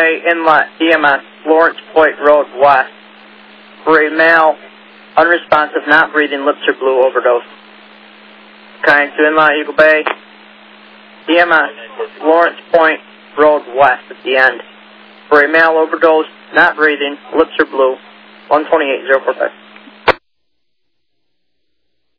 Bay Inlet EMS, Lawrence Point Road West, for a male, unresponsive, not breathing, lips are blue, overdose. Okay, to Inlet Eagle Bay EMS, Lawrence Point Road West at the end, for a male overdose, not breathing, lips are blue, 128-045.